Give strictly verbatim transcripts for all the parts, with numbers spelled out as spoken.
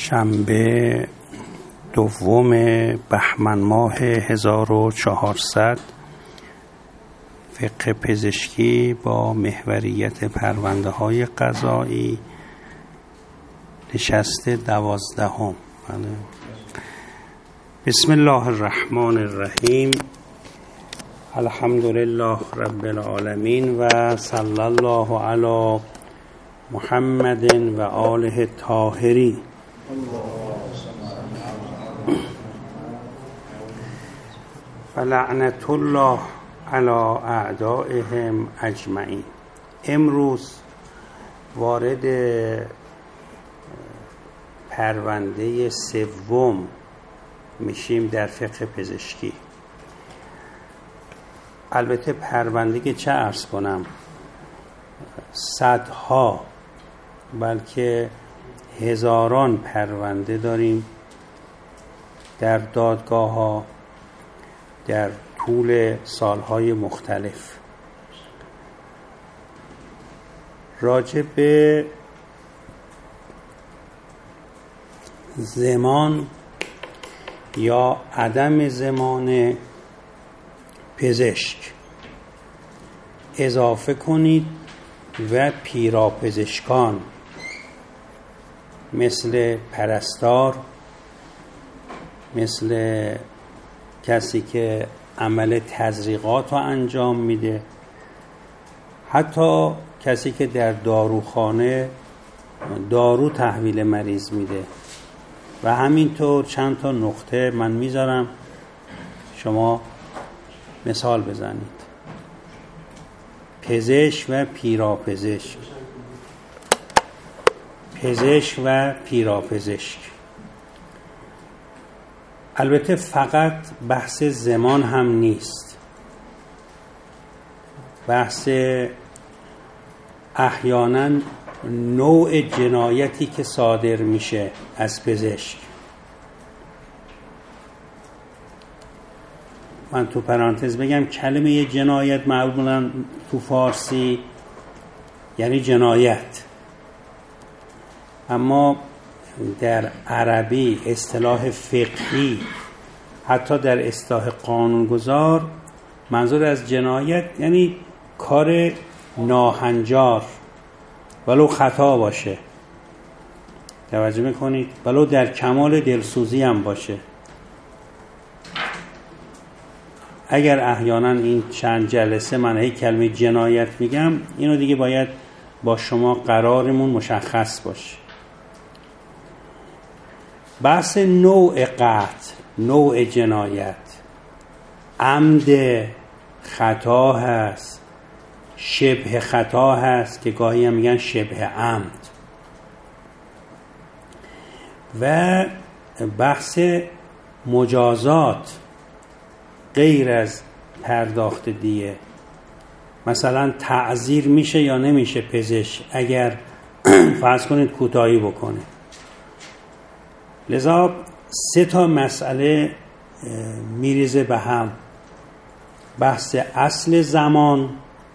شنبه دوم بهمن ماه هزار و چهارصد، فقه پزشکی با محوریت پرونده های قضایی، نشست دوازدهم. بسم الله الرحمن الرحیم. الحمد لله رب العالمین و صلی الله علی محمد و آله الطاهرین. فلعنت الله علی اعدائهم اجمعین. امروز وارد پرونده سوم میشیم در فقه پزشکی. البته پرونده که چه عرض کنم، صدها بلکه هزاران پرونده داریم در دادگاه ها در طول سالهای مختلف راجع به زمان یا عدم زمان پزشک اضافه کنید و پیراپزشکان مثل پرستار، مثل کسی که عمل تزریقات رو انجام میده، حتی کسی که در داروخانه دارو تحویل مریض میده و همینطور چند تا نقطه من میذارم شما مثال بزنید. پزشک و پیراپزشک، پزشک و پیراپزشک. البته فقط بحث زمان هم نیست، بحث احیانا نوع جنایتی که صادر میشه از پزشک. من تو پرانتز بگم کلمه جنایت معمولا تو فارسی یعنی جنایت، اما در عربی اصطلاح فقهی، حتی در اصطلاح قانونگذار، منظور از جنایت یعنی کار ناهنجار ولو خطا باشه، توجه میکنید، ولو در کمال دلسوزی هم باشه. اگر احیانا این چند جلسه من هی کلمه جنایت میگم، اینو دیگه باید با شما قرارمون مشخص باشه. بحث نوع قتل، نوع جنایت، عمد خطا هست، شبه خطا هست که گاهی هم میگن شبه عمد، و بحث مجازات غیر از پرداخت دیه. مثلا تعزیر میشه یا نمیشه پزشک اگر فرض کنید کوتاهی بکنه. لذا سه تا مسئله میریزه به هم: بحث اصل زمان،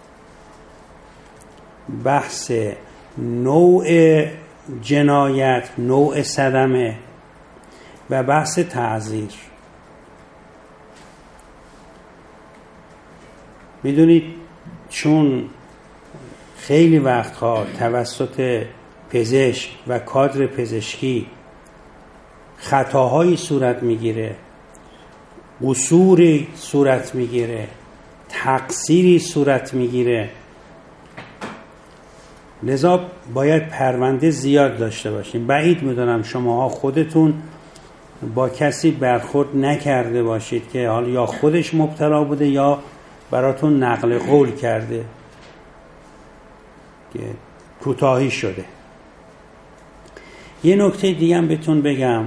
بحث نوع جنایت، نوع صدمه، و بحث تعزیر. میدونید چون خیلی وقتها توسط پزشک و کادر پزشکی خطاهایی صورت میگیره، قصوری صورت میگیره، تقصیری صورت میگیره، لذا باید پرونده زیاد داشته باشیم. بعید میدونم شماها خودتون با کسی برخورد نکرده باشید که حالا یا خودش مبتلا بوده یا براتون نقل قول کرده که کوتاهی شده. یه نکته دیگه هم بهتون بگم.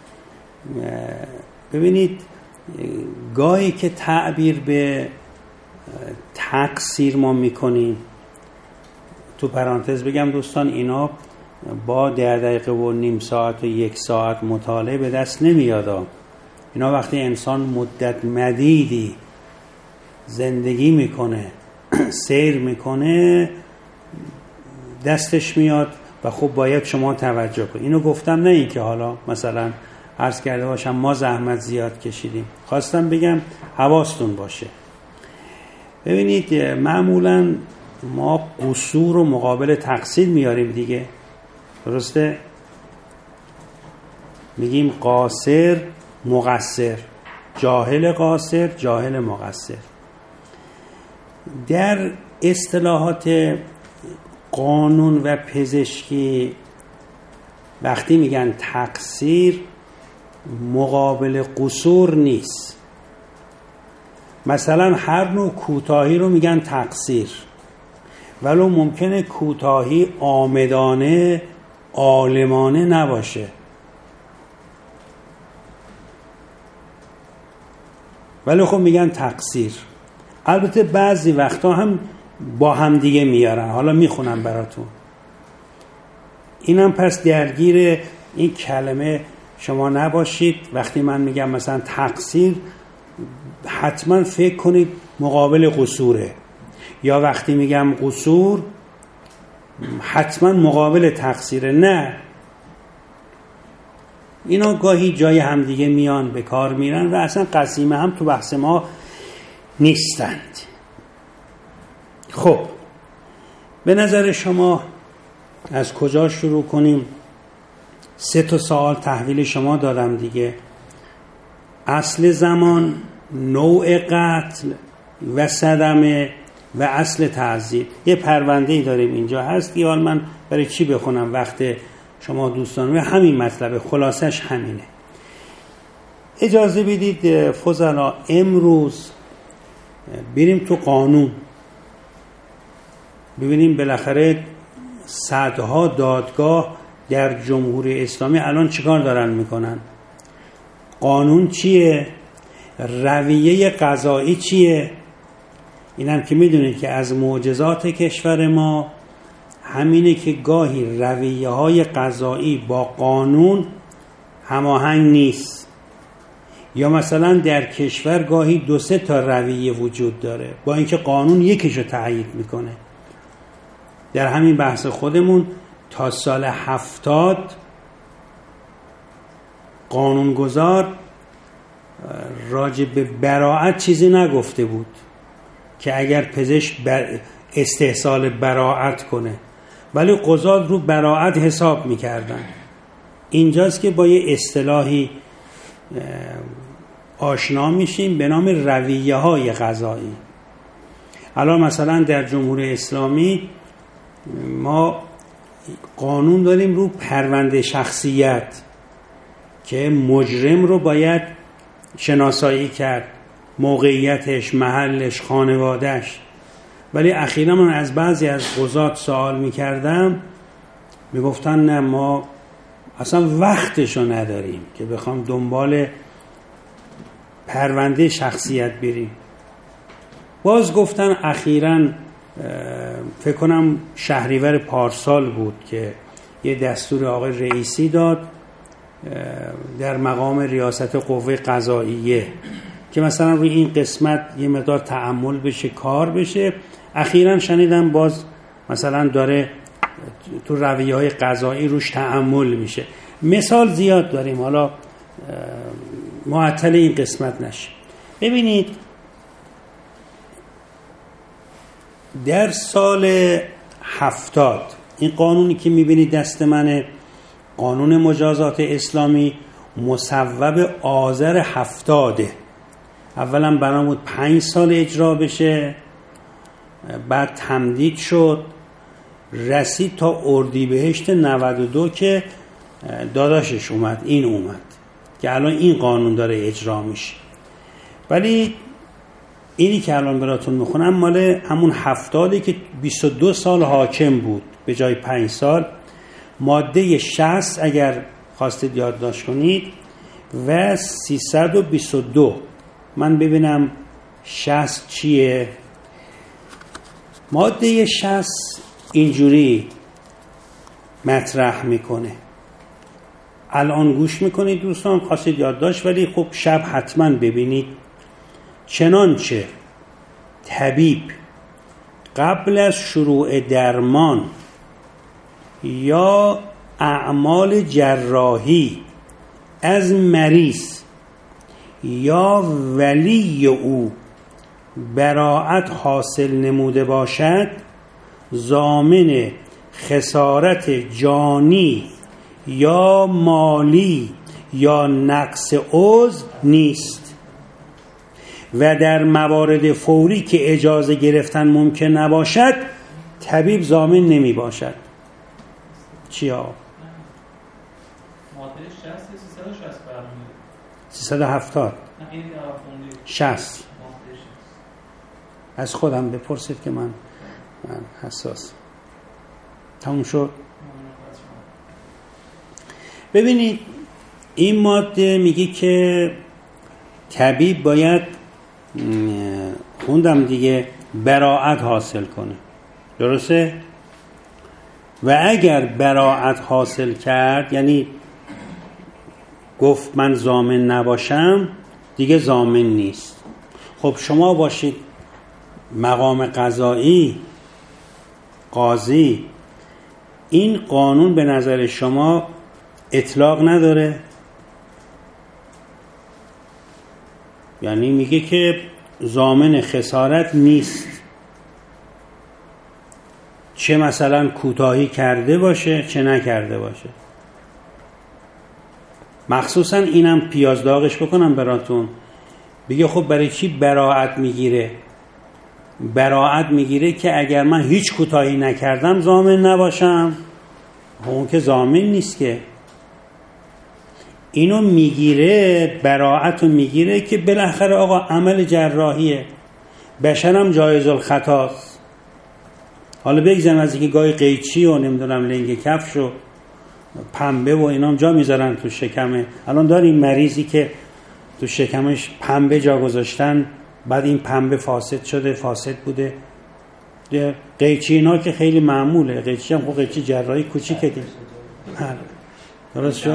ببینید گاهی که تعبیر به تقصیر ما میکنیم، تو پرانتز بگم دوستان، اینا با ده دقیقه و نیم ساعت و یک ساعت مطالعه به دست نمیاد. اینا وقتی انسان مدت مدیدی زندگی میکنه، سیر میکنه، دستش میاد و خب باید شما توجه کنید. اینو گفتم نه این که حالا مثلا عرض کرده باشم ما زحمت زیاد کشیدیم، خواستم بگم حواستون باشه. ببینید معمولا ما قصور و مقابل تقصیر میاریم دیگه، درسته؟ میگیم قاصر مقصر، جاهل قاصر جاهل مقصر. در اصطلاحات قانون و پزشکی وقتی میگن تقصیر مقابل قصور نیست. مثلا هر نوع کوتاهی رو میگن تقصیر، ولو ممکنه کوتاهی عامدانه عالمانه نباشه، ولی خب میگن تقصیر. البته بعضی وقتا هم با هم دیگه میارن، حالا میخونم براتون. اینم پس درگیر این کلمه شما نباشید. وقتی من میگم مثلا تقصیر حتما فکر کنید مقابل قصوره، یا وقتی میگم قصور حتما مقابل تقصیره. نه، اینا گاهی جای همدیگه میان به کار میرن و اصلا قسیمه هم تو بحث ما نیستند. خب به نظر شما از کجا شروع کنیم؟ سه تا سوال تحویل شما دادم دیگه: اصل زمان، نوع قتل و صدمه و اصل تعذیب. یه پرونده‌ای داریم اینجا هست که حال من برای چی بخونم وقت شما دوستان، و همین مطلب خلاصش همینه. اجازه بدید فضلا امروز بریم تو قانون، ببینیم بالاخره صدها دادگاه در جمهوری اسلامی الان چیکار دارن میکنن. قانون چیه؟ رویه قضایی چیه؟ اینم که میدونید که از معجزات کشور ما همینه که گاهی رویه های قضایی با قانون هماهنگ نیست، یا مثلا در کشور گاهی دو سه تا رویه وجود داره با اینکه قانون یکیشو تأیید میکنه. در همین بحث خودمون تا سال هفتاد قانونگذار راجع به براءت چیزی نگفته بود که اگر پزشک استحصال براءت کنه، ولی قضات رو براءت حساب میکردن. اینجاست که با یه اصطلاحی آشنا میشیم به نام رویه های قضایی. الان مثلا در جمهوری اسلامی ما قانون داریم رو پرونده شخصیت که مجرم رو باید شناسایی کرد، موقعیتش، محلش، خانوادهش. ولی اخیراً من از بعضی از قضات سوال میکردم، میگفتن نه ما اصلا وقتشو نداریم که بخوام دنبال پرونده شخصیت بریم. باز گفتن اخیراً فکر کنم شهریور پارسال بود که یه دستور آقای رئیسی داد در مقام ریاست قوه قضاییه که مثلا روی این قسمت یه مقدار تأمل بشه، کار بشه. اخیراً شنیدم باز مثلا داره تو رویه های قضایی روش تأمل میشه. مثال زیاد داریم، حالا معطل این قسمت نشه. ببینید در سال هفتاد این قانونی که میبینید دست منه، قانون مجازات اسلامی، مصوب آذر هفتاده. اولا بنا بود پنج سال اجرا بشه، بعد تمدید شد، رسید تا اردیبهشت نود و دو که داداشش اومد، این اومد که الان این قانون داره اجرا میشه. ولی اینی که الان براتون میخونم مال همون هفتاده که بیست و دو سال حاکم بود به جای پنج سال. ماده شصت اگر خواستید یادداشت کنید و سیصد و بیست و دو. من ببینم شصت چیه. ماده شصت اینجوری مطرح میکنه، الان گوش میکنید دوستان، خواستید یادداشت، ولی خب شب حتما ببینید. چنانچه طبیب قبل از شروع درمان یا اعمال جراحی از مریض یا ولی او براءت حاصل نموده باشد، ضامن خسارت جانی یا مالی یا نقص عضو نیست و در موارد فوری که اجازه گرفتن ممکن نباشد طبیب ضامن نمی باشد. چیا؟ سیصد و هفتاد شصت از خودم بپرسید که من من حساس. تموم شد. ببینید این ماده میگه که طبیب باید خوندم دیگه براءت حاصل کنه، درسته؟ و اگر براءت حاصل کرد یعنی گفت من ضامن نباشم، دیگه ضامن نیست. خب شما باشید مقام قضایی، قاضی، این قانون به نظر شما اطلاق نداره؟ یعنی میگه که ضامن خسارت نیست، چه مثلا کوتاهی کرده باشه چه نکرده باشه. مخصوصا اینم پیاز داغش بکنم براتون، بگه خب برای چی براءت میگیره؟ براءت میگیره که اگر من هیچ کوتاهی نکردم ضامن نباشم. اون که ضامن نیست که. اینو میگیره، براءت رو میگیره که بالاخره آقا عمل جراحیه، بشرم جایز الخطاست. حالا بگذارم از اینکه گاهی قیچی و نمیدونم لنگ کفش و پنبه و اینام جا میذارن تو شکمه. الان داریم مریضی که تو شکمش پنبه جا گذاشتن، بعد این پنبه فاسد شده، فاسد بوده. قیچی اینا که خیلی معموله، قیچی هم خب قیچی جراحی کوچیکه دیگه. درست شد؟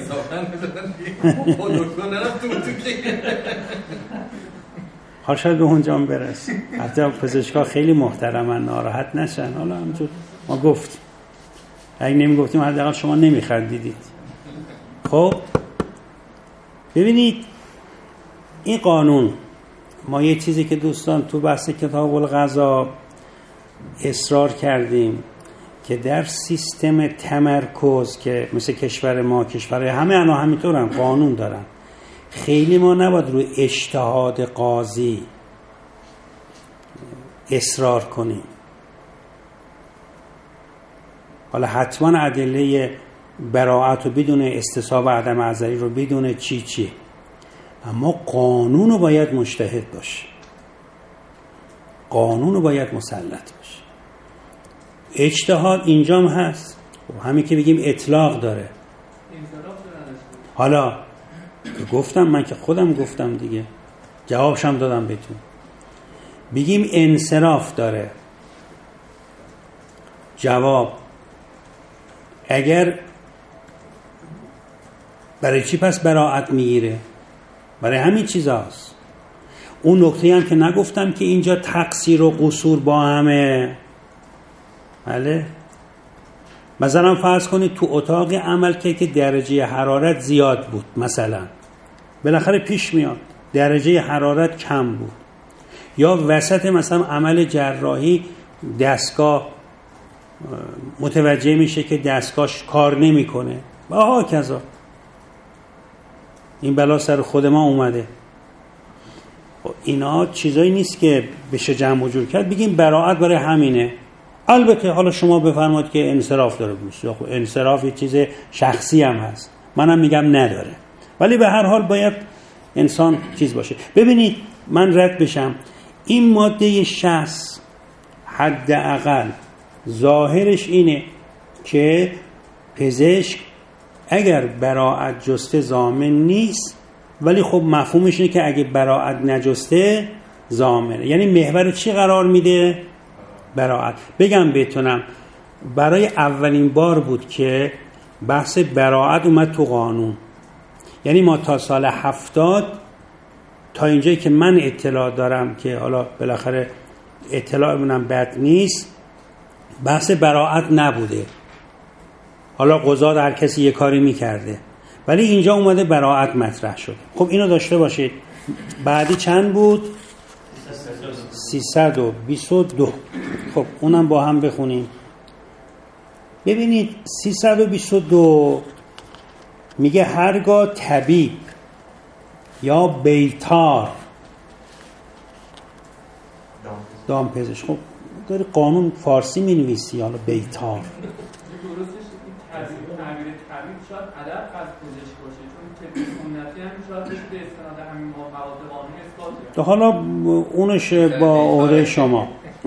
حال شاید به اونجا هم برس. حتی پزشکا خیلی محترمن، ناراحت نشن. حالا همجور ما گفت اگه نمی گفتیم حداقل شما نمیخندیدید. خب ببینید این قانون، ما یه چیزی که دوستان تو بحث کتاب القضا اصرار کردیم که در سیستم تمرکز که مثل کشور ما، کشور همه انا همینطورن، قانون دارن، خیلی ما نباید روی اجتهاد قاضی اصرار کنیم. حالا حتما ادله براءت رو بدونه، استصحاب عدم عذری رو بدونه، چی چی، اما قانون رو باید مجتهد باشه، قانون رو باید مسلط باشه. اجتهاد اینجام هست، خب همین که بگیم اطلاق داره. حالا گفتم، من که خودم گفتم دیگه، جوابشم دادم بهتون. بگیم انصراف داره، جواب اگر برای چی پس براءت میگیره؟ برای همین چیزاست. اون نکته هم که نگفتم که اینجا تقصیر و قصور با همه. بله، مثلا فرض کنید تو اتاق عمل که که درجه حرارت زیاد بود، مثلا بالاخره پیش میاد درجه حرارت کم بود، یا وسط مثلا عمل جراحی دستگاه متوجه میشه که دستگاهش کار نمیکنه و ها کذا، این بلا سر خود ما اومده. اینا چیزایی نیست که بشه جمع و جور کرد بگیم براءت برای همینه. البته حالا شما بفرمایید که انصراف داره بوست، یا خب انصراف یه چیز شخصی هم هست، منم میگم نداره، ولی به هر حال باید انسان چیز باشه. ببینید من رد بشم، این ماده شصت حداقل ظاهرش اینه که پزشک اگر براءت جسته ضامن نیست، ولی خب مفهومش اینه که اگه براءت نجسته ضامنه. یعنی محور چی قرار میده؟ براءت. بگم بهتونم، برای اولین بار بود که بحث براءت اومد تو قانون. یعنی ما تا سال هفتاد تا اینجایی که من اطلاع دارم، که حالا بالاخره اطلاع منم بد نیست، بحث براءت نبوده. حالا قضات هر کسی یه کاری میکرده، ولی اینجا اومده براءت مطرح شده. خب اینو داشته باشید. بعدی چند بود؟ سیصد و بیست و دو. خب اونم با هم بخونیم. ببینید سیصد و بیست و دو میگه هرگاه طبیب یا بیتار دامپزشک، خب داری قانون فارسی می نویسی، حالا بیتار درستش تعبیر طبیب شاید ادب از پزشک باشه، چون طب سنتی هم شاید بشه به استناد همین مواد قانونی اثبات. حالا اونش با عهده شما.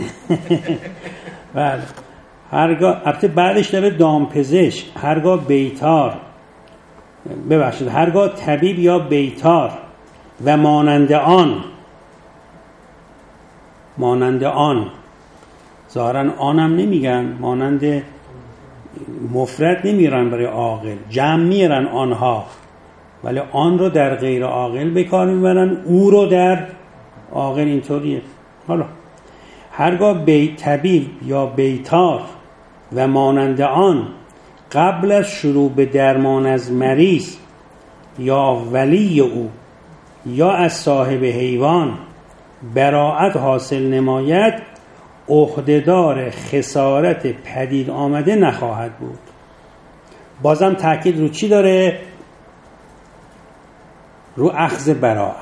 بله. هرگاه البته بعدش داره دامپزشک، هرگاه بیتار، ببخشید هرگاه طبیب یا بیتار و مانند آن، مانند آن ظاهرا آنم نمیگن، مانند مفرد نمیرن برای عاقل، جمع میرن آنها، ولی آن رو در غیر عاقل به کار میبرن، او رو در عاقل. اینطوریه. حالا هرگاه بی طبیب یا بیتار و مانند آن قبل از شروع به درمان از مریض یا ولی او یا از صاحب حیوان براءت حاصل نماید، عهدهدار خسارت پدید آمده نخواهد بود. بازم تأکید رو چی داره؟ رو اخذ براءت.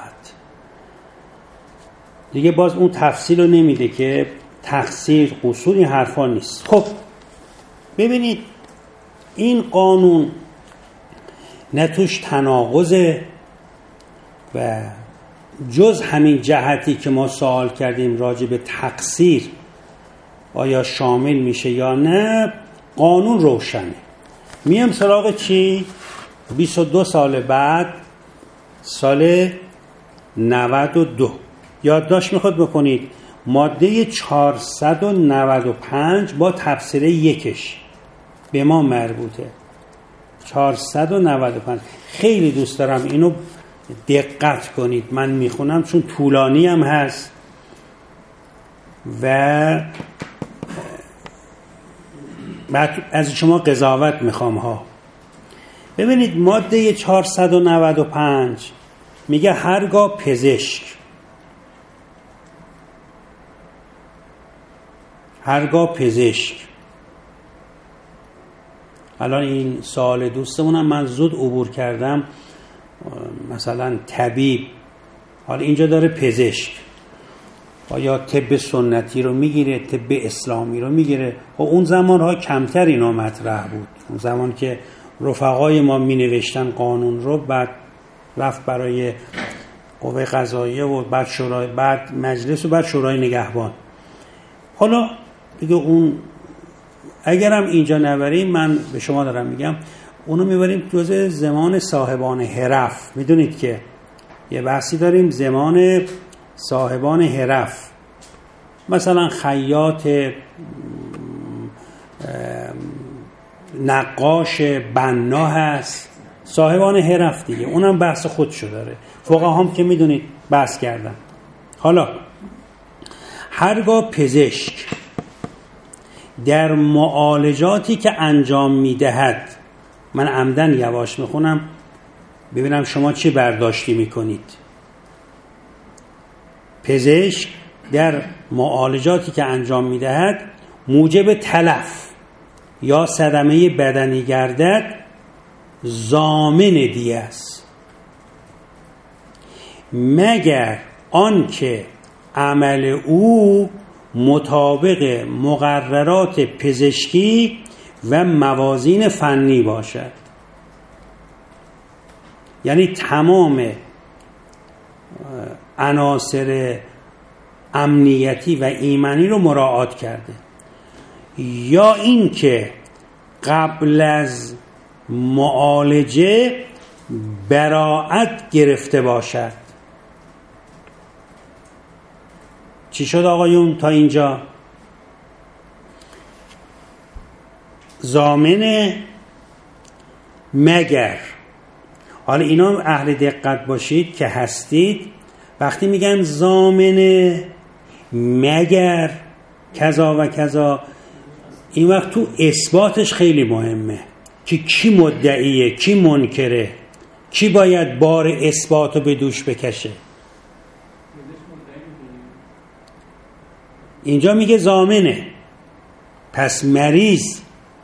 دیگه باز اون تفصیل رو نمیده که تقصیر، قصور، این حرفا نیست. خب ببینید این قانون نه توش تناقضه و جز همین جهتی که ما سوال کردیم راجع به تقصیر آیا شامل میشه یا نه، قانون روشنه. میم سراغ چی؟ بیست و دو سال بعد، سال نود و دو. یادداشت میخواد بکنید ماده چهارصد و نود و پنج با تفسیر یکش به ما مربوطه. چهارصد و نود و پنج خیلی دوست دارم اینو دقت کنید، من میخونم چون طولانی هم هست و بعد از شما قضاوت میخوام ها. ببینید ماده چهارصد و نود و پنج میگه هرگاه پزشک هرگاه پزشک الان این سوال دوستمونم من زود عبور کردم، مثلا طبیب، حالا اینجا داره پزشک، یا طب سنتی رو میگیره، طب اسلامی رو میگیره. و اون زمان ها کمتر اینا مطرح بود، اون زمان که رفقای ما می نوشتن قانون رو، بعد رفت برای قوه قضاییه و بعد شورای، بعد مجلس و بعد شورای نگهبان. حالا دیگه اون اگرم اینجا نبریم، من به شما دارم میگم اونو میبریم جزء زمان صاحبان حرف. میدونید که یه بحثی داریم زمان صاحبان حرف، مثلا خیاط، نقاش، بنا هست، صاحبان حرف دیگه، اونم بحث خودشو داره. فقها هم که میدونید بحث کردن. حالا هرگاه پزشک در معالجاتی که انجام میدهد، من عمدن یواش میخونم ببینم شما چی برداشتی میکنید. پزشک در معالجاتی که انجام میدهد موجب تلف یا صدمه بدنی گردد، ضامن دیه است، مگر آنکه عمل او مطابق مقررات پزشکی و موازین فنی باشد. یعنی تمام عناصر امنیتی و ایمنی رو مراعات کرده، یا اینکه قبل از معالجه براءت گرفته باشد. چی شد آقایون تا اینجا؟ ضامن مگر. حالا اینا اهل دقت باشید که هستید، وقتی میگن ضامن مگر کذا و کذا، این وقت تو اثباتش خیلی مهمه که کی مدعیه، کی منکره، کی باید بار اثباتو به دوش بکشه. اینجا میگه ضامنه، پس مریض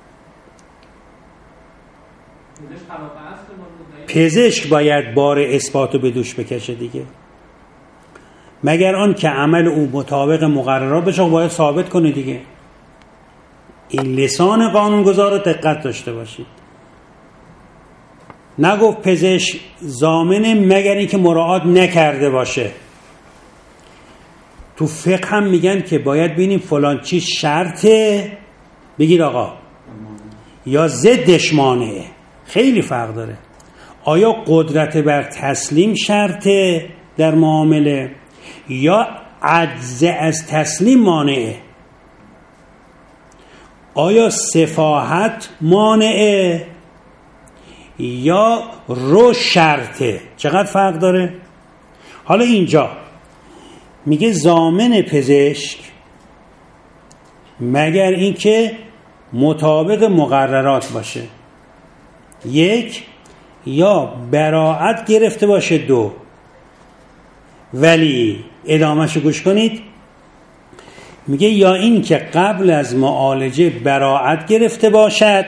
پزشک باید بار اثباتو به دوش بکشه دیگه، مگر آن که عمل او مطابق مقررات بشه باید ثابت کنه دیگه. این لسان قانونگذار رو دقت داشته باشید. نگفت پزشک ضامنه مگر اینکه مراعات نکرده باشه. تو فقه هم میگن که باید ببینیم فلان چیز شرطه، بگید آقا، یا ضدش مانعه. خیلی فرق داره. آیا قدرت بر تسلیم شرطه در معامله یا عجز از تسلیم مانعه؟ آیا سفاهت مانعه یا رو شرطه؟ چقدر فرق داره؟ حالا اینجا میگه ضامن پزشک مگر اینکه مطابق مقررات باشه، یک، یا براعت گرفته باشه، دو. ولی ادامهشو گوش کنید، میگه یا این که قبل از معالجه براعت گرفته باشد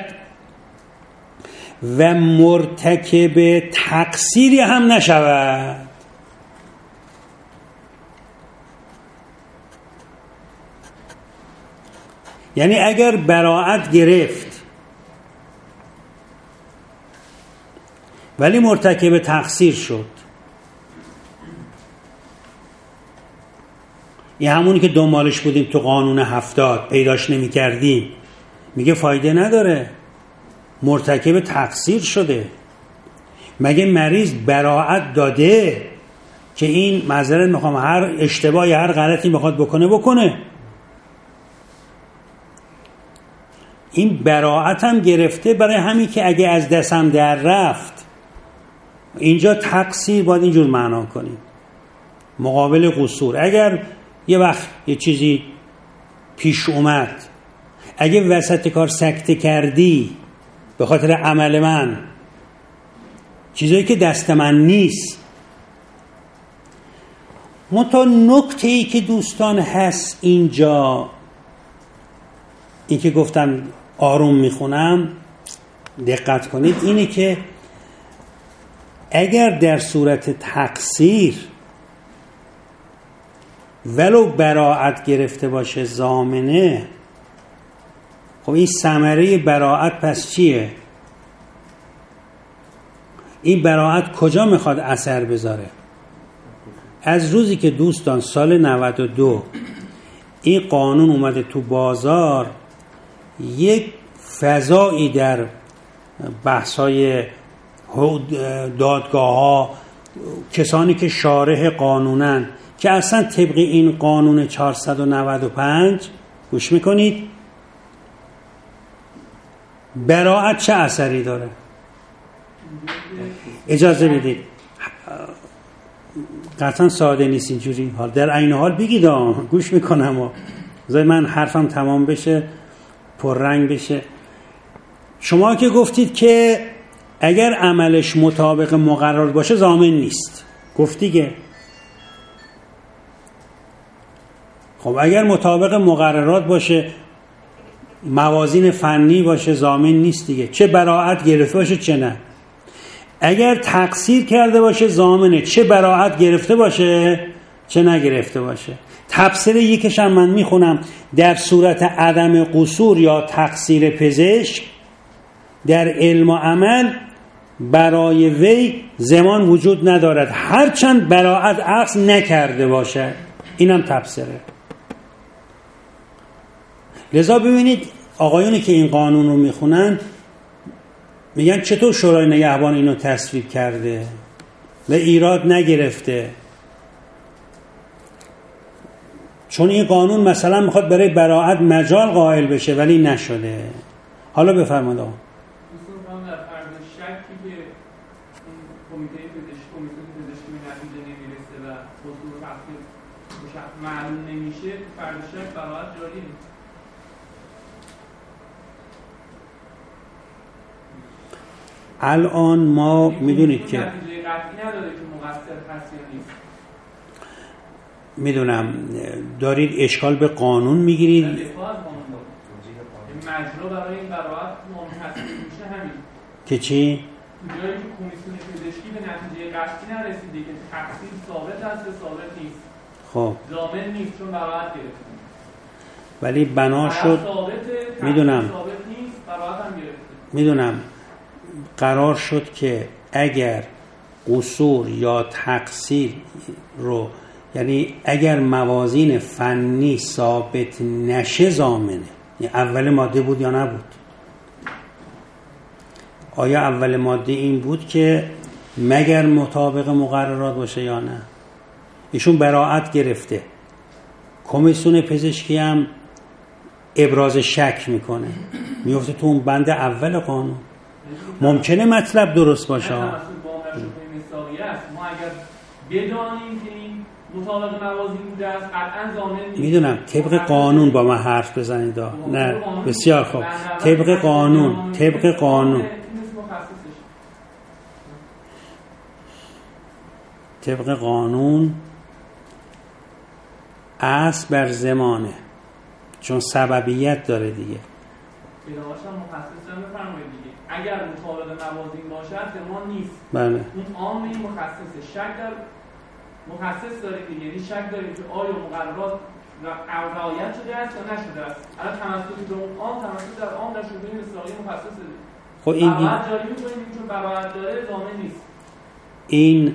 و مرتکب تقصیری هم نشود. یعنی اگر براعت گرفت ولی مرتکب تقصیر شد، این همونی که دنبالش بودیم تو قانون هفتاد پیداش نمی کردیم، میگه فایده نداره، مرتکب تقصیر شده. مگه مریض براعت داده که این معذرت میخوام هر اشتباهی هر غلطی میخواد بکنه بکنه؟ این براعت هم گرفته برای همین که اگه از دستم در رفت. اینجا تقصیر باید اینجور معنا کنیم، مقابل قصور. اگر یه وقت یه چیزی پیش اومد، اگه وسط کار سکته کردی به خاطر عمل من، چیزایی که دست من نیست، منتها نکته ای که دوستان هست اینجا، این که گفتم آروم میخونم دقت کنید، اینه که اگر در صورت تقصیر ولو براعت گرفته باشه ضامنه، خب این ثمره براعت پس چیه؟ این براعت کجا میخواد اثر بذاره؟ از روزی که دوستان سال نود و دو این قانون اومده تو بازار، یک فضایی در بحث‌های دادگاه ها، کسانی که شارح قانونن که اصلا طبق این قانون چهارصد و نود و پنج گوش میکنید براعت چه اثری داره. اجازه بدید، قطعا ساده نیست اینجوری، حال در عین حال بگید گوش میکنم و زای من حرفم تمام بشه پررنگ بشه. شما که گفتید که اگر عملش مطابق مقررات باشه ضامن نیست، گفت دیگه. خب اگر مطابق مقررات باشه، موازین فنی باشه، ضامن نیست دیگه، چه براعت گرفته باشه چه نه. اگر تقصیر کرده باشه ضامنه، چه براعت گرفته باشه چه نگرفته باشه. تفسیر یکش هم من میخونم، در صورت عدم قصور یا تقصیر پزشک در علم و عمل برای وی ضمان وجود ندارد هرچند براعت اخذ نکرده باشد. اینم تفسیره. لذا ببینید آقایونی که این قانون رو میخونن میگن چطور شورای نگهبان اینو تصویب کرده و ایراد نگرفته، چون این قانون مثلا میخواد برای براعت مجال قائل بشه ولی نشده. حالا بفرمایید آقا. معلوم نمیشه فرد شک براعت جاری نیست. الان ما میدونید که نتیجه قطعی نداره که مقصر هست یا نیست. میدونم دارید اشکال به قانون میگیرید. مجرا برای این براعت منحصر میشه همین که چی؟ جایی که کمیسیون پزشکی به نتیجه قطعی نرسیده که تقصیر ثابت است یا ثابت نیست. خب ضامن نیست چون براعت گرفته. ولی بنا شد میدونم ثابت نیست براعت هم گرفته. میدونم قرار شد که اگر قصور یا تقصیر رو، یعنی اگر موازین فنی ثابت نشه ضامنه. یعنی اول ماده بود یا نبود؟ آیا اول ماده این بود که مگر مطابق مقررات باشه یا نه؟ ایشون براعت گرفته، کمیسیون پزشکی هم ابراز شک میکنه، میفته تو اون بند اول قانون. ممکنه مطلب درست باشه. ما اگر بدانیم که این مطابق موازین بوده است قطعا ضامن نیست. میدونم طبق قانون با من حرف بزنید. نه بسیار خوب. طبق قانون طبق قانون طبق قانون اصل بر زمانه، چون سببیت داره دیگه. پیداواشم مخصص هم بفرمایید دیگه. اگر مطابق موازین باشد زمان نیست. بله. اون عام این مخصصه. شک در مخصص داره دیگه، یعنی شک داریم که آیا مقررات رعایت شده است یا نشده است. الان تمسک به اون عام، تمسک در عام در شبهه مصداقی مخصصه. خب این براعت جاری می‌کنیم چون براعت داره ضامن نیست. این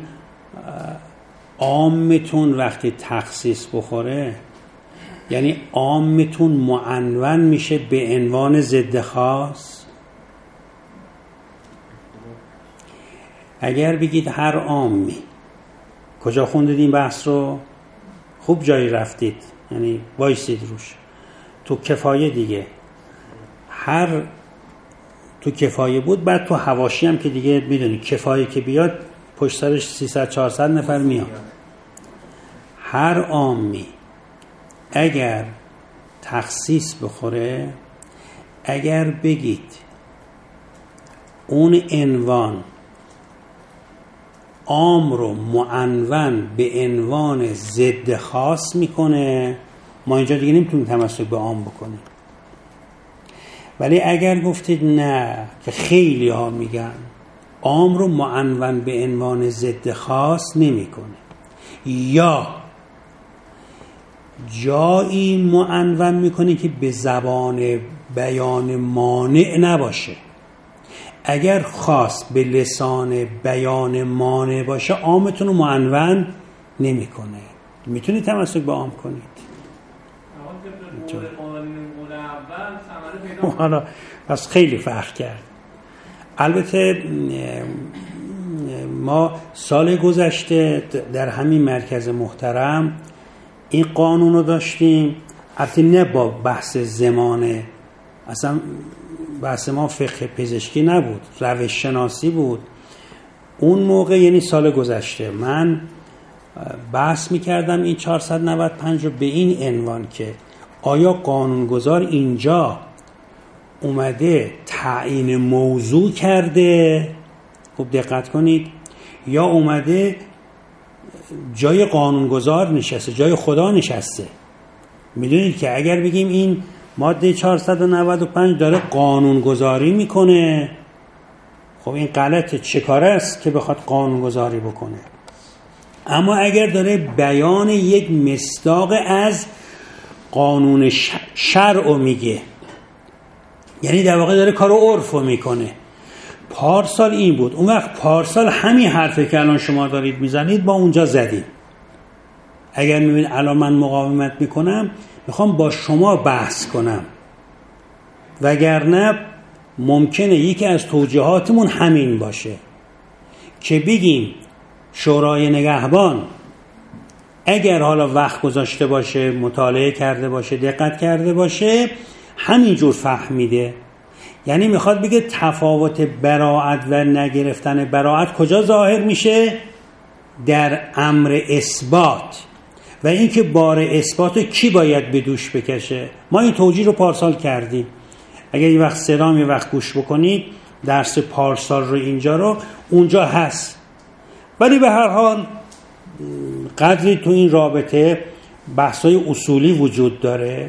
عامتون وقتی تخصیص بخوره یعنی عامتون معنون میشه به عنوان ضد خاص. اگر بگید هر عامی، کجا خوندید این بحث رو؟ خوب جایی رفتید، یعنی وایسید روش. تو کفایه دیگه هر تو کفایه بود، بعد تو حواشی هم که دیگه میدونی کفایه که بیاد پشت سرش سیصد چهارصد نفر میاد. هر عامی اگر تخصیص بخوره، اگر بگید اون عنوان عام رو معنون به عنوان ضد خاص میکنه، ما اینجا دیگه نمیتونیم تمسک به عام بکنیم. ولی اگر گفتید نه، که خیلی ها میگن عام رو معنون به عنوان ضد خاص نمیکنه، یا جایی معنون میکنه که به زبان بیان مانع نباشه. اگر خاص به لسان بیان مانع باشه عامتون رو معنون نمیکنه. میتونید تمسک به عام کنید. حالا پس خیلی فرق کرد. البته ما سال گذشته در همین مرکز محترم این قانون رو داشتیم، البته نه با بحث زمانه، اصلا بحث ما فقه پزشکی نبود، روش شناسی بود. اون موقع یعنی سال گذشته من بحث میکردم این چهارصد و نود و پنج رو به این عنوان که آیا قانونگذار اینجا اومده تعیین موضوع کرده، خوب دقت کنید، یا اومده جای قانونگذار نشسته، جای خدا نشسته. میدونید که اگر بگیم این ماده چهارصد و نود و پنج داره قانونگذاری میکنه، خب این غلطه، چه کاره است که بخواد قانونگذاری بکنه. اما اگر داره بیان یک مصداق از قانون شرع میگه، یعنی در واقع داره کار عرف میکنه. پارسال این بود، اون وقت پارسال همین حرفی که الان شما دارید میزنید با اونجا زدید. اگر میبینید الان من مقاومت میکنم، میخوام با شما بحث کنم، وگرنه ممکنه یکی از توجیهاتمون همین باشه که بگیم شورای نگهبان اگر حالا وقت گذاشته باشه، مطالعه کرده باشه، دقت کرده باشه، همینجور فهمیده. یعنی میخواد بگه تفاوت براعت و نگرفتن براعت کجا ظاهر میشه؟ در امر اثبات، و اینکه بار اثبات کی باید به دوش بکشه. ما این توجیه رو پارسال کردیم. اگر یه وقت صدام یه وقت گوش بکنید، درس پارسال رو اینجا رو اونجا هست. ولی به هر حال قدری تو این رابطه بحثای اصولی وجود داره.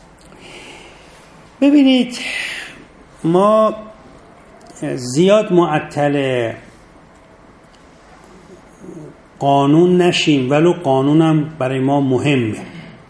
ببینید ما زیاد معطل قانون نشیم، ولو قانونم برای ما مهمه.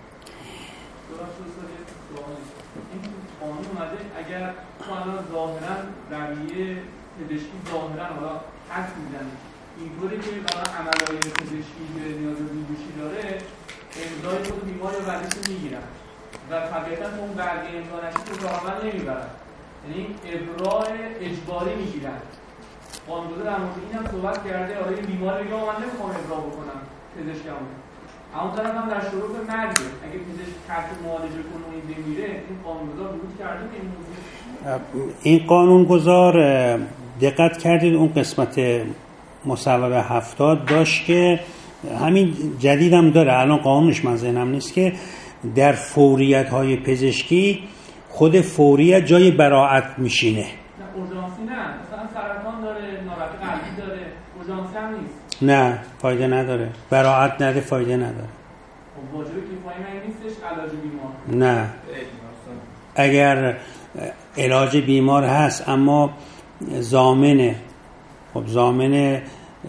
اگر تو الان ظاهرا رویه پزشکی ظاهرا حالا حد میزنه اینطوری که برای عملهای پزشکی که نیاز به بیهوشی داره امضای خود بیمار یا ورزش رو میگیرن و طبیعتا اون برگه امضا نشید رو کارآمد نمیبرن، یعنی ابراء اجباری میگیرن. قانونگذار در مورد این هم صحبت کرده آره این بیمار میگه من نمیخوام ابراء بکنم پزشکمون، اما طرف هم در شروع مرگه اگه پزشک ترک معالجه کنه و این بمیره، این قانونگذار ورود کرده به این موضوع. این قانونگذار دقت کردید اون قسمت مصوبه هفتاد داشت که همین جدیدم داره، الان قانونش من ذهنم نیست، که در فوریت های پزشکی خود فوریت جای براعت میشینه. نه اورژانسی نه، مثلا سرطان داره، ناراحتی قلبی داره، اورژانسی هم نیست. نه فایده نداره، براعت نده فایده نداره. خب واجب کفایی من نیستش علاج بیمار. نه اگر علاج بیمار هست اما ضامنه، خب ضامنه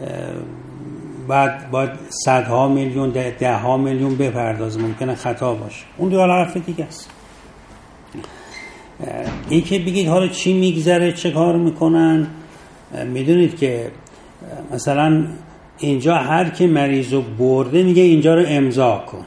بعد باید صدها میلیون ده, ده ها میلیون بپردازه، ممکنه خطا باشه، اون دیگه حرف دیگه است. این که بگید حالا چی میگذره چه کار میکنن، میدونید که مثلا اینجا هر که مریضو برده میگه اینجا رو امضا کن،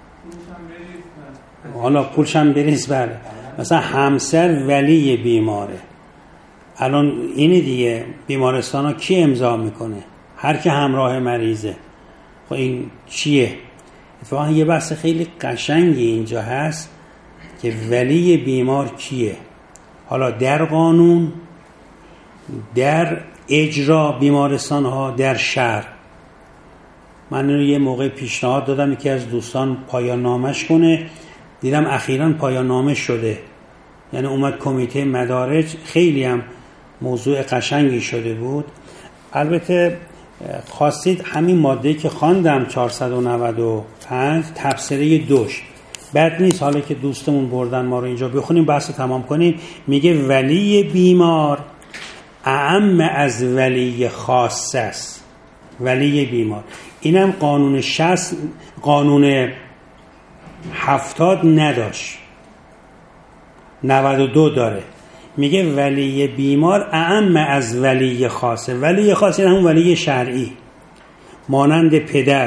حالا پولش هم بریز. بله مثلا همسر ولی بیماره، الان اینه دیگه، بیمارستان ها کی امضا میکنه؟ هر که همراه مریضه. خب این چیه؟ اتفاقا یه بحث خیلی قشنگی اینجا هست که ولی بیمار کیه. حالا در قانون، در اجرا بیمارستان ها، در شرع. من اینو یه موقع پیشنهاد دادم یکی از دوستان پایان نامش کنه، دیدم اخیراً پایان نامه شده، یعنی اومد کمیته مدارج، خیلی هم موضوع قشنگی شده بود. البته خواستید همین ماده که خواندم چهارصد و نود و پنج تبصره دوش، بد نیست حالا که دوستمون بردن ما رو اینجا بخونیم بحث تمام کنیم. میگه ولی بیمار اعم از ولی خاص است. ولی بیمار اینم قانون شصت قانون هفتاد نداشت، نود و دو داره. میگه ولی بیمار اعم از ولی خاصه. ولی خاص این همون ولی شرعی مانند پدر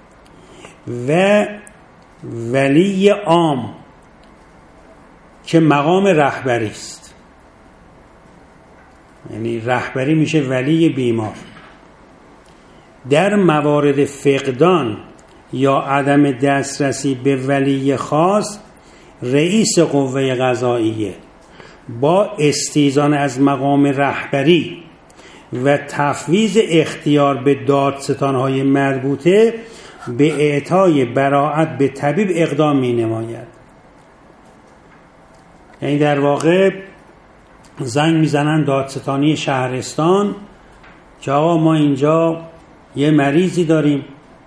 و ولی عام که مقام رهبری است، یعنی رهبری میشه ولی بیمار. در موارد فقدان یا عدم دسترسی به ولی خاص، رئیس قوه قضاییه با استیزان از مقام رهبری و تفویض اختیار به دادستان‌های مربوطه به اعطای براعت به طبیب اقدام می‌نماید. یعنی در واقع زنگ میزنن دادستانی شهرستان که آقا ما اینجا یه مریضی داریم،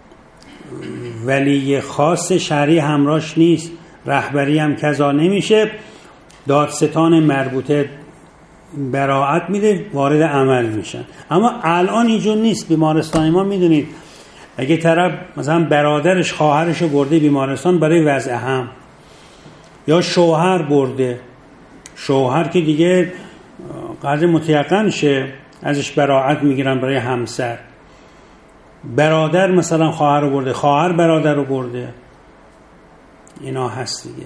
ولی خاص شهری همراهش نیست، رهبری هم کذا نمیشه، دادستان مربوطه براعت میده، وارد عمل میشن. اما الان اینجور نیست. بیمارستان ما میدونید اگه طرف مثلا برادرش خواهرشو برده بیمارستان برای وضع هم، یا شوهر برده، شوهر که دیگه قدر متیقن شه ازش براعت میگیرن برای همسر، برادر مثلا خواهر رو برده، خواهر برادر رو برده، اینا هست دیگه.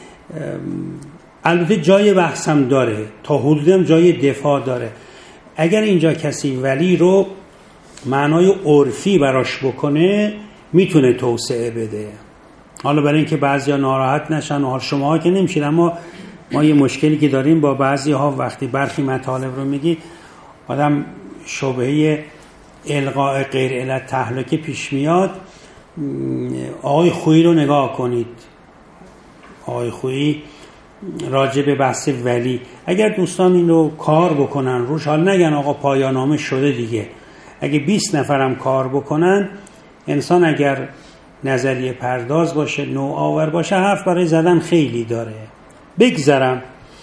البته جای بحث هم داره، تا حدودی هم جای دفاع داره. اگر اینجا کسی ولی رو معنای عرفی براش بکنه میتونه توسعه بده، حالا برای اینکه بعضیا ناراحت نشن، حال شماها که نمیشید، اما ما یه مشکلی که داریم با بعضی ها وقتی برخی مطالب رو میگی آدم شبهه القاء غیر علت تهلکه پیش میاد. آقای خویی رو نگاه کنید، آقای خویی راجع به بحث ولی اگر دوستان این رو کار بکنن روش، حال نگن آقا پایانامه شده دیگه، اگه بیست نفرم کار بکنن، انسان اگر نظریه پرداز باشه، نوآور باشه، حرف برای زدن خیلی داره. بگذرم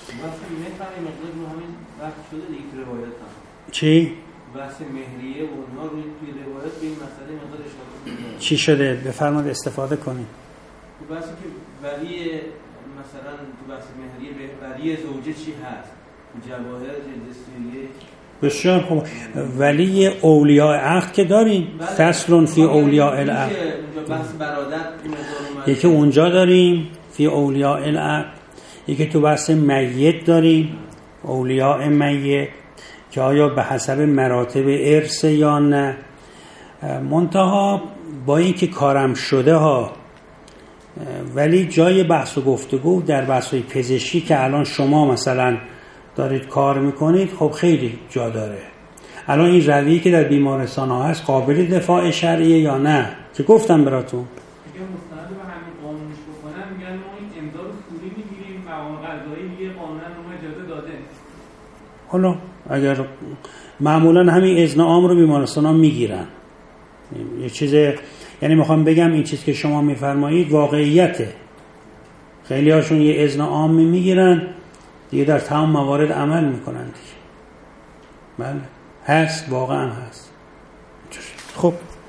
چی؟ بحث مهریه و اونها روی توی روایت به این مسئله مقدار اشاره چی شده؟ بفرمایید استفاده کنید. تو بحثی که ولی مثلا تو بحث مهریه به ولی زوجه چی هست؟ جواهر جلدستویه بسیار خوب. ولی اولیاء عقد که داریم، فصل فی اولیاء العقد. اونجا بحث برادر یکی اونجا داریم فی اولیاء العقد، یکی تو بحث میت داریم اولیاء میت که آیا به حسب مراتب ارث یا نه. منتها با اینکه کارم شده ها، ولی جای بحث و گفتگو در بحث‌های پزشکی که الان شما مثلا دارید کار میکنید خب خیلی جا داره. الان این رویی که در بیمارستان ها هست قابل دفاع شرعیه یا نه که گفتم براتون. اگه مستند به همین قانونش بکنن میگن ما این امضا رو سوری میگیریم، مقام قضایی میگه قانون رو اجازه داده. حالا اگر معمولا همین اذن عام رو بیمارستان ها میگیرن، یه چیز، یعنی میخوام بگم این چیز که شما میفرمایید واقعیته. خیلی هاشون یه اذن عام میگیرن دیگه در تمام موارد عمل میکنن دیگه. بله هست، واقعا هست. خب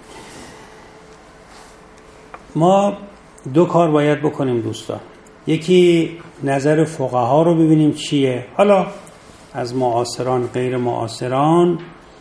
ما دو کار باید بکنیم دوستان. یکی نظر فقها رو ببینیم چیه، حالا از معاصران غیر معاصران.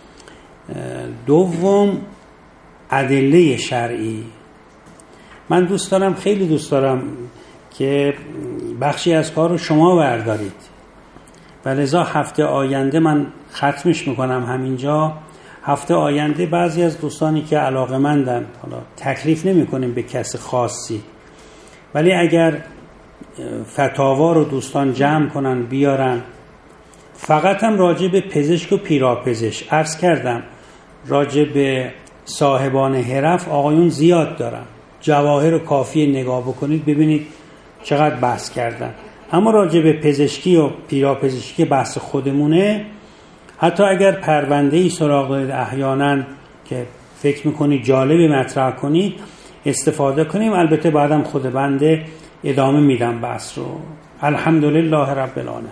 دوم ادله شرعی. من دوست دارم، خیلی دوست دارم که بخشی از کار رو شما بردارید و لذا هفته آینده من ختمش میکنم همینجا. هفته آینده بعضی از دوستانی که علاقه‌مندن، حالا تکلیف نمی کنیم به کس خاصی، ولی اگر فتاوا رو دوستان جمع کنن بیارن، فقط هم راجع به پزشک و پیراپزشک عرض کردم، راجع به صاحبان حرف آقایون زیاد دارن، جواهر کافی نگاه بکنید ببینید چقدر بحث کردن. اما راجع به پزشکی و پیراپزشکی بحث خودمونه، حتی اگر پرونده‌ای سراغ دارید احیانا که فکر میکنید جالب مطرح کنید استفاده کنیم. البته بعدم خود بنده ادامه میدم بحث رو. الحمدلله رب العالمین.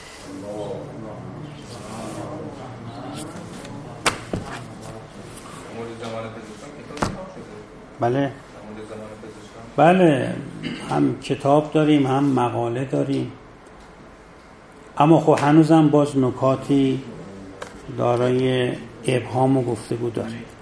بله بله هم کتاب داریم هم مقاله داریم، اما خب هنوزم باز نکاتی دارای ابهام و گفتگو داره.